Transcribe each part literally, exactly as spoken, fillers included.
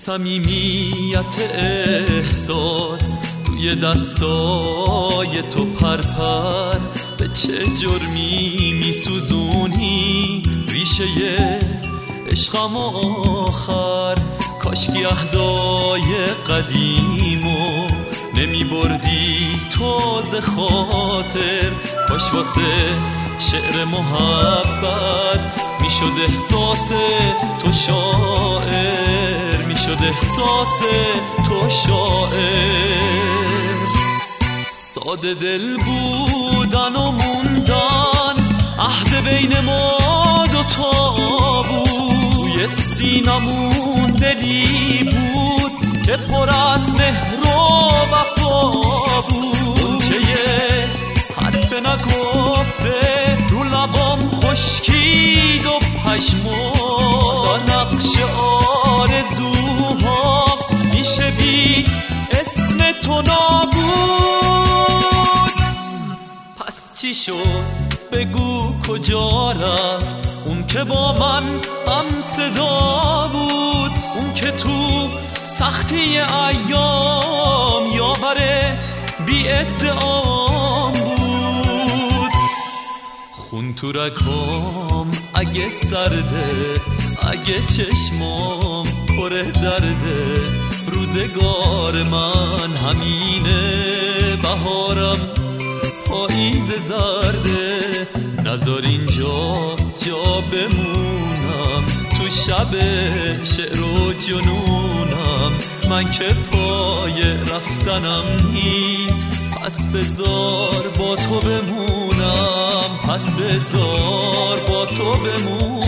صمیمیت احساس توی دستای تو پرپر، به چه جرمی میسوزونی ریشه عشقم آخر. کاشکی عهدای قدیمو نمی بردی تازه خاطر، کاش واسه شعر محبت میشد احساس تو شاعر، میشد احساس تو شاعر. ساده دل بودن و موندن، عهد بین ما دوتا بود. توی سینمون دلی بود که پر از مهر و وفا بود. اونچه یه حرف نگفته رو لبام خشکید و پشمون. نقش آرزوها میشه بی اسم تو نابود. پس چی شد بگو کجا رفت اون که با من هم صدا بود؟ اون که تو سختی ایام یاور بی ادعام بود. خون تو رگام اگه سرده، اگه چشمام پر درده، روزگار من همینه. بهارم پاییز زرده، نذار اینجا جا بمونم تو شب شعر و جنونم. من که پای رفتنم نیست، پس بذار با تو بمونم، پس بذار با تو بمونم.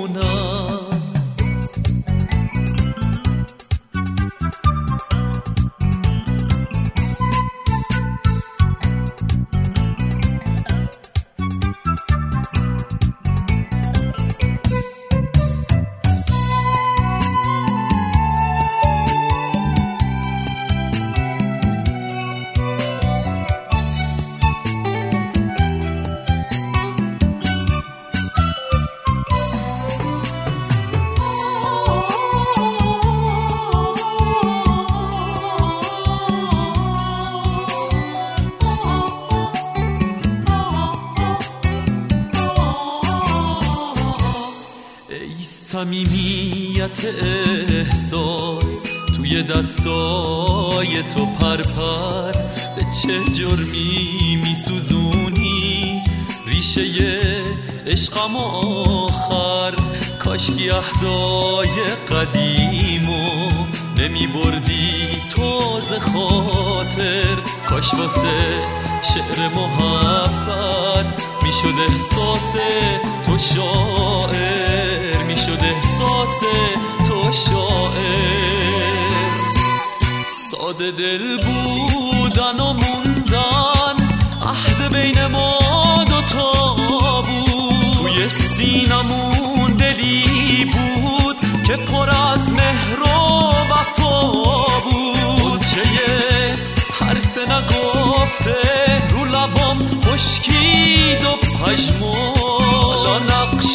صمیمیت احساس توی دستای تو پرپر، به چه جرمی میسوزونی ریشه عشقم آخر. کاشکی عهدای قدیمو نمی بردی تازه خاطر، کاش واسه شعر محبت میشد احساس تو شاعر، میشد احساس تو شاعر. ساده دل بودن و موندن، عهد بین ما دوتا بود. توی سینمون دلی بود که پر از مهر و وفا بود. چه یه حرف نگفته رو لبام خشکید و پشمون. نقش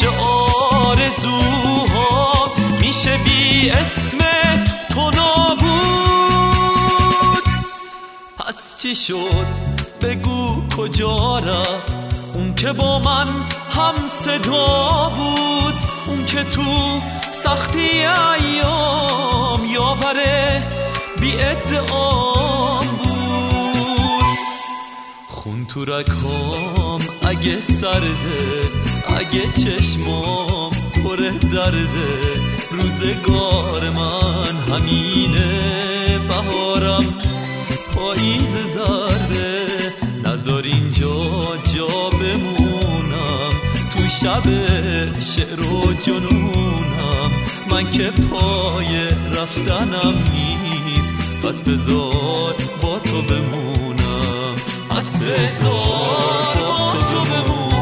آرزوها میشه بی اسم تو نابود. پس چی شد بگو کجا رفت اون که با من هم صدا بود؟ اون که تو سختی ایام یاور بی ادعام بود. خون تو رگام اگه سرده، اگه چشمام پر درده، روزگار من همینه. بهارم پاییز زرده، نذار اینجا جا بمونم تو شب شعر و جنونم. من که پای رفتنم نیست، پس بذار با تو بمونم، پس بذار با تو بمونم.